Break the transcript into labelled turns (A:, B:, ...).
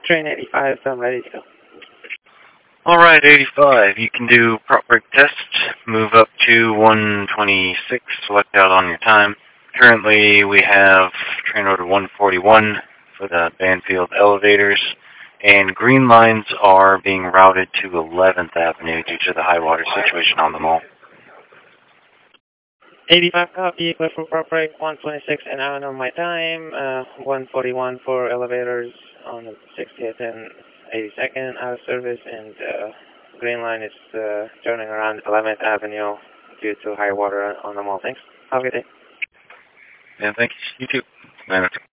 A: Train 85, so I'm ready to go.
B: Alright, 85. You can do prop brake test. Move up to 126. Select out on your time. Currently, we have train order 141 for the Banfield elevators, and green lines are being routed to 11th Avenue due to the high water situation on the mall.
A: 85 copy, clear for prop brake, 126 and out on my time, 141 for elevators on the 60th and 82nd out of service, and green line is turning around 11th Avenue due to high water on the mall. Thanks. Have a good day.
B: Yeah, thanks. You too.